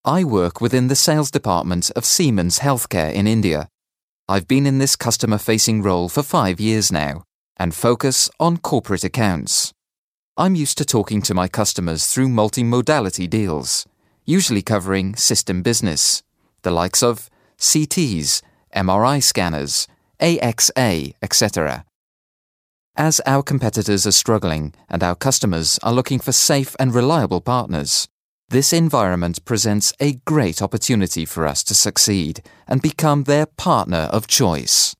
I work within the sales department of Siemens Healthcare in India. I've been in this customer-facing role for 5 years now and focus on corporate accounts. I'm used to talking to my customers through multimodality deals, usually covering system business, the likes of CTs, MRI scanners, AXA, etc. As our competitors are struggling and our customers are looking for safe and reliable partners, this environment presents a great opportunity for us to succeed and become their partner of choice.